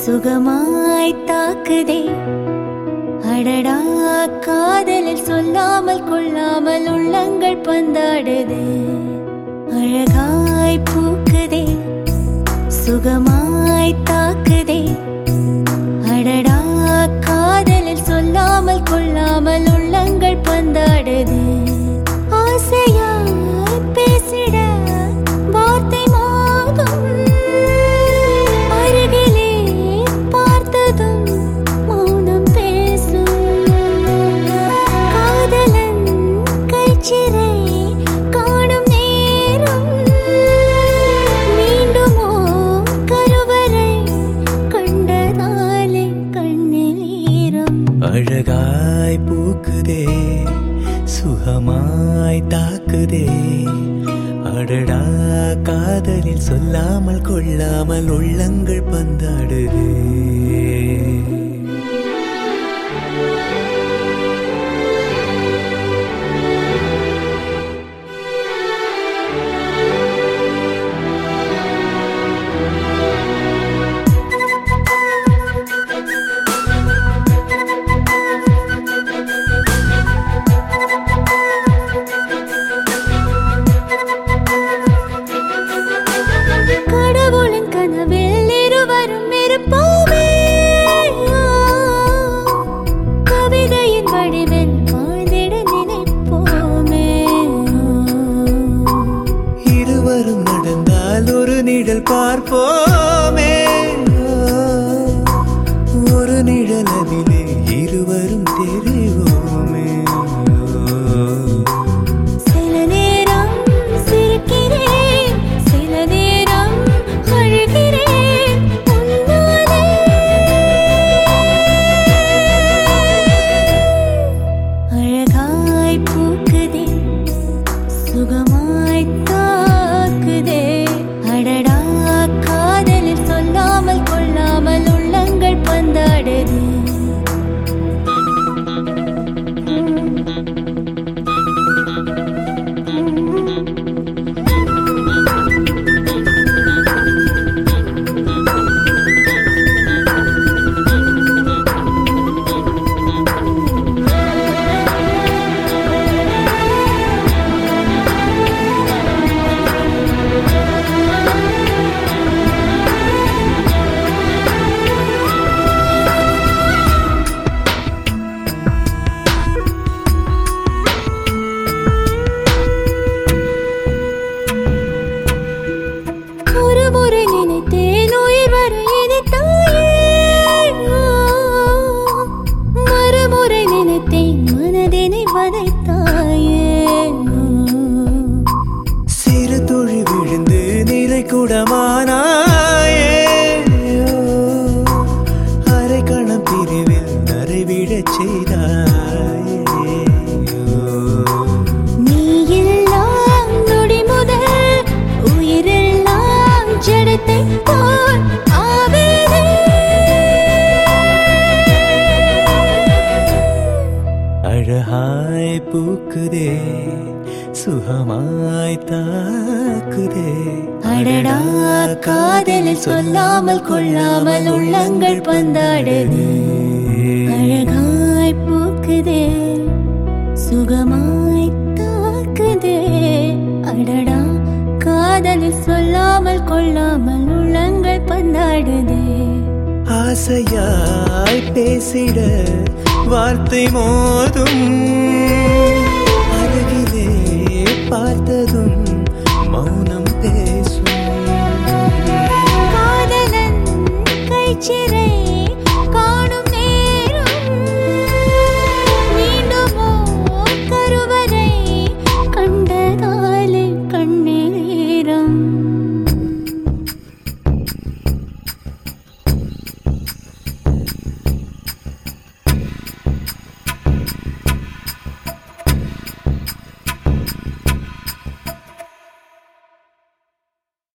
சுகமாய் தாக்குதே அடடா காதலில் சொல்லாமல் கொள்ளாமல் உள்ளங்கள் பந்தாடுதே அழகாய் பூக்குதே சுகமாய் தாக்குதே அடடா காதலில் சொல்லாமல் கொள்ளாமல் உள்ளங்கள் பந்தாடுதே ஆசையாய் பேசிட வார்த்தை மோதும் அருகிலே பார்த்ததும் மௌனம் பேசும் காதலன் கைச்சிறை காணும் நேரம் மீண்டுமோ கருவறை கண்டதாலே கண்ணில் ஈரம் அழகாய் பூக்குதே சுகமாய் தாக்குதே அடடா காதலில் சொல்லாமல் கொள்ளாமல் உள்ளங்கள் பந்தாடுதே கடவுளின் கனவில் இருவரும் இருப்போமே கவிதையின் வடிவில் வாழ்ந்திட நினைப்போமே இருவரும் நடந்தால் ஒரு நிழல் பார்ப்போமே ஒரு நிழல் அதிலே இருவரும் தெரிவோமே சில நேரம் சிரிக்கிறேன் சில நேரம் அழுகிறேன் உன்னாலே அழகாய் பூக்குதே சுகமாய் தாக்குதே அடடா காதலில் சொல்லாமல் கொள்ளாமல் உள்ளங்கள் பந்தாடுதே ஒரு முறை நினைத்தேன் உயிர் வர இனித்தாயே மறுமுறை நினைத்தேன் மனதினை வதைத்தாயே சிறு துளி விழுந்து நிலை கூடமானாயே அரை கணம் பிரிவில் நரைவிடச் செய்தாயே நீ எல்லாம் நொடி முதல் உயிரெல்லாம் ஜடத்தை போல் ஆவேனே அழகாய் பூக்குதே சுகமாய் தாக்குதே அடடா காதலில் சொல்லாமல் கொள்ளாமல் உள்ளங்கள் பந்தாடுதே அழகாய் பூக்குதே சுகமாய் தாக்குதே அடடா காதலில் சொல்லாமல் கொள்ளாமல் உள்ளங்கள் பந்தாடுதே ஆசையாய் பேசிட வார்த்தை மோதும் அருகிலே பார்த்ததும்